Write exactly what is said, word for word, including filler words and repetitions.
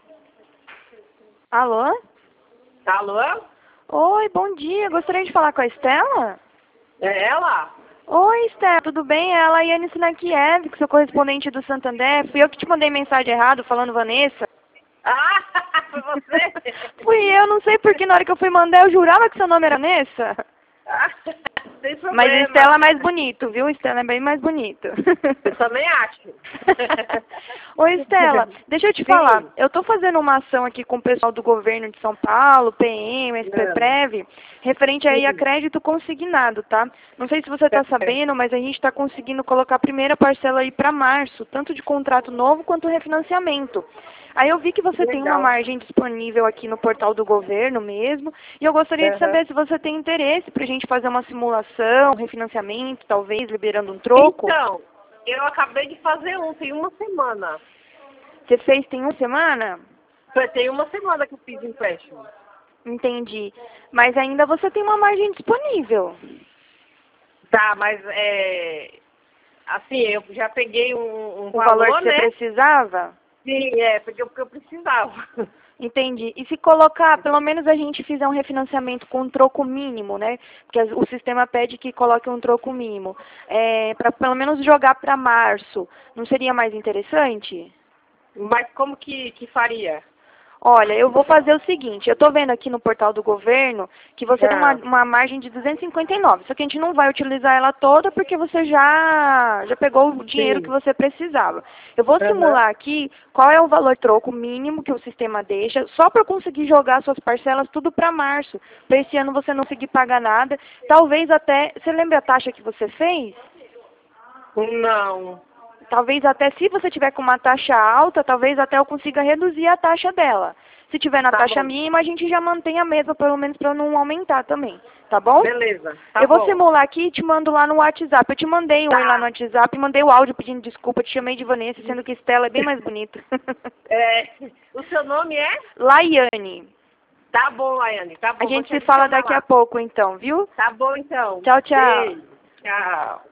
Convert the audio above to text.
Alô? Alô? Oi, bom dia. Gostaria de falar com a Estela? É ela? Oi, Estela, tudo bem? Ela é a Yane Sinakiev, que sou correspondente do Santander. Fui eu que te mandei mensagem errada falando Vanessa. Ah, foi você? Fui eu, não sei porque na hora que eu fui mandar eu jurava que seu nome era Vanessa. Ah, sem problema. Mas Estela é mais bonito, viu? Estela é bem mais bonito. Eu também acho. Oi, Estela, deixa eu te Sim. falar. Eu tô fazendo uma ação aqui com o pessoal do governo de São Paulo, P M, S P Prev, referente aí a Sim. crédito consignado, tá? Não sei se você tá sabendo, mas a gente tá conseguindo colocar a primeira parcela aí para março, tanto de contrato novo quanto refinanciamento. Aí eu vi que você tem uma Legal. margem disponível aqui no portal do governo mesmo, e eu gostaria de Aham. saber se você tem interesse para a gente fazer uma simulação, um refinanciamento, talvez liberando um troco. Então, eu acabei de fazer um, tem uma semana. Você fez tem uma semana? Foi- Tem uma semana que eu fiz empréstimo. Entendi. Mas ainda você tem uma margem disponível. Tá, mas é... Assim, eu já peguei um, um O valor, valor, que você né? precisava? Sim, é, porque, porque eu precisava. Entendi. E se colocar, pelo menos a gente fizer um refinanciamento com um troco mínimo, né? Porque as- o sistema pede que coloque um troco mínimo. É, para pelo menos jogar para março. Não seria mais interessante? Mas como que, que faria? Olha, eu vou fazer o seguinte, eu estou vendo aqui no portal do governo que você tem uma, Ah, uma margem de duzentos e cinquenta e nove, só que a gente não vai utilizar ela toda porque você já, já pegou o dinheiro que sim. você precisava. Eu vou Aham. simular aqui qual é o valor troco mínimo que o sistema deixa, só para eu conseguir jogar suas parcelas tudo para março, para esse ano você não conseguir pagar nada, talvez até, você lembra a taxa que você fez? Não. Talvez até se você tiver com uma taxa alta, talvez até eu consiga reduzir a taxa dela. Se tiver na Tá taxa bom. mínima, a gente já mantém a mesma, pelo menos para não aumentar também, tá bom? Beleza. Tá Eu vou bom. simular aqui e te mando lá no WhatsApp. Eu te mandei um oi lá no Tá. WhatsApp, mandei o áudio pedindo desculpa, te chamei de Vanessa, sendo que Estela é bem mais bonita. É, o seu nome é? Laiane. Tá bom, Laiane. Tá A bom. Vou gente te se fala adicionar daqui a lá. pouco então, viu? Tá bom, então. Tchau, tchau. Beijo. Tchau.